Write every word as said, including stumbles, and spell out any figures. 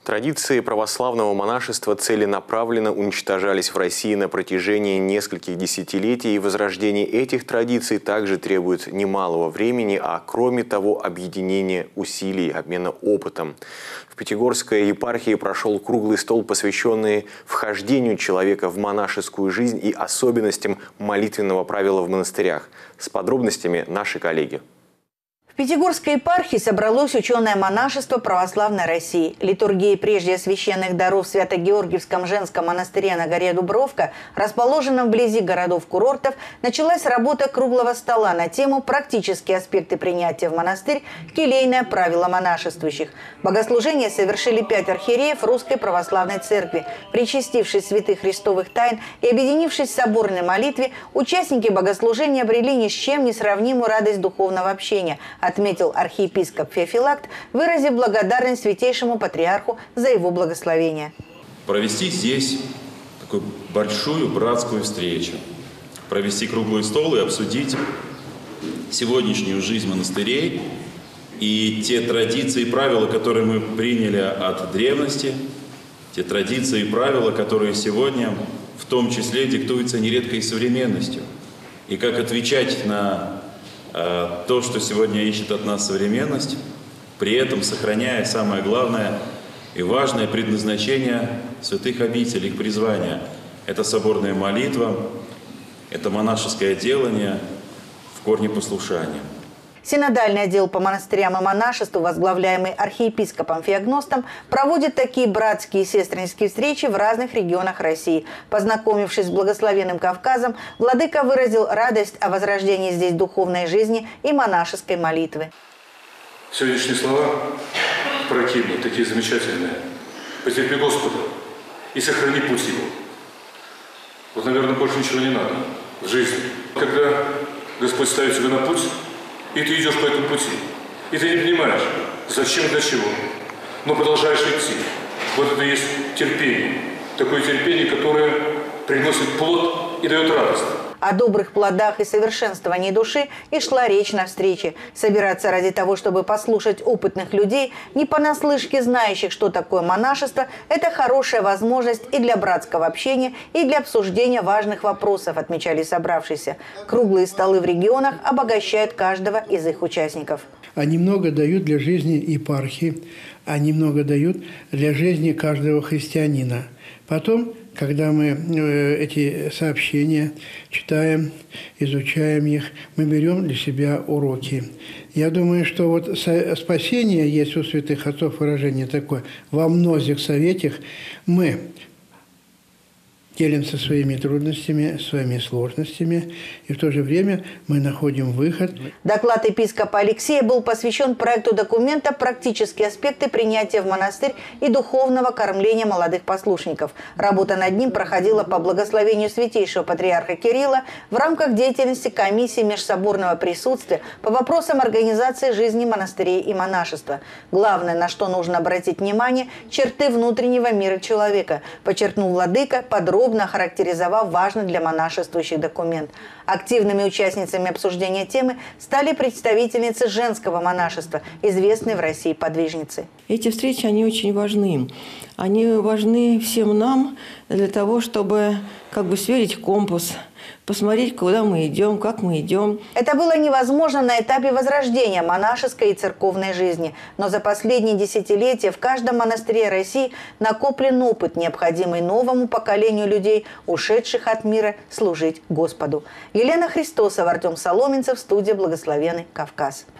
Традиции православного монашества целенаправленно уничтожались в России на протяжении нескольких десятилетий, и возрождение этих традиций также требует немалого времени, а кроме того объединения усилий, обмена опытом. В Пятигорской епархии прошел круглый стол, посвященный вхождению человека в монашескую жизнь и особенностям молитвенного правила в монастырях. С подробностями наши коллеги. В Пятигорской епархии собралось ученое монашество православной России. Литургия прежде священных даров в Свято-Георгиевском женском монастыре на горе Дубровка, расположенном вблизи городов-курортов, началась работа круглого стола на тему «Практические аспекты принятия в монастырь. Келейное правило монашествующих». Богослужение совершили пять архиереев Русской Православной Церкви. Причастившись святых христовых тайн и объединившись в соборной молитве, участники богослужения обрели ни с чем не сравнимую радость духовного общения – отметил архиепископ Феофилакт, выразив благодарность святейшему патриарху за его благословение. Провести здесь такую большую братскую встречу, провести круглый стол и обсудить сегодняшнюю жизнь монастырей и те традиции и правила, которые мы приняли от древности, те традиции и правила, которые сегодня в том числе диктуются нередко и современностью. И как отвечать на то, что сегодня ищет от нас современность, при этом сохраняя самое главное и важное предназначение святых обителей, их призвания. Это соборная молитва, это монашеское делание в корне послушания. Синодальный отдел по монастырям и монашеству, возглавляемый архиепископом Феогностом, проводит такие братские и сестринские встречи в разных регионах России. Познакомившись с благословенным Кавказом, владыка выразил радость о возрождении здесь духовной жизни и монашеской молитвы. Сегодняшние слова противные, такие замечательные. Потерпи Господа и сохрани путь его. Вот, наверное, больше ничего не надо в жизни. Когда Господь ставит тебя на путь, и ты идешь по этому пути, и ты не понимаешь, зачем и для чего, но продолжаешь идти. Вот это и есть терпение. Такое терпение, которое приносит плод и дает радость. О добрых плодах и совершенствовании души и шла речь на встрече. Собираться ради того, чтобы послушать опытных людей, не понаслышке знающих, что такое монашество, это хорошая возможность и для братского общения, и для обсуждения важных вопросов, отмечали собравшиеся. Круглые столы в регионах обогащают каждого из их участников. Они много дают для жизни епархии, они много дают для жизни каждого христианина. Потом, когда мы эти сообщения читаем, изучаем их, мы берем для себя уроки. Я думаю, что вот спасение есть у святых отцов выражение такое. Во многих советах мы делимся своими трудностями, своими сложностями, и в то же время мы находим выход. Доклад епископа Алексея был посвящен проекту документа «Практические аспекты принятия в монастырь и духовного кормления молодых послушников». Работа над ним проходила по благословению святейшего патриарха Кирилла в рамках деятельности комиссии межсоборного присутствия по вопросам организации жизни монастырей и монашества. Главное, на что нужно обратить внимание – черты внутреннего мира человека, подчеркнул владыка, подробно охарактеризовав важный для монашествующих документ. Активными участницами обсуждения темы стали представительницы женского монашества, известные в России подвижницы. Эти встречи, они очень важны. Они важны всем нам для того, чтобы как бы сверить компас, посмотреть, куда мы идем, как мы идем. Это было невозможно на этапе возрождения монашеской и церковной жизни. Но за последние десятилетия в каждом монастыре России накоплен опыт, необходимый новому поколению людей, ушедших от мира, служить Господу. Елена Христосова, Артем Соломенцев, студия «Благословенный Кавказ».